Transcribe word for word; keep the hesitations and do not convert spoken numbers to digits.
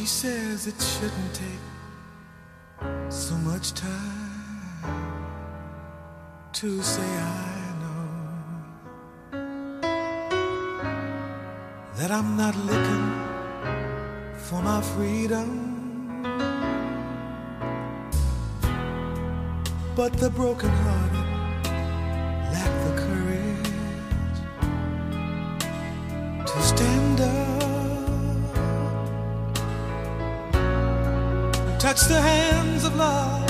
says it shouldn't take so much time to say I know that I'm not looking for my freedom, but the broken-hearted lack the courage to stand up, touch the hands of love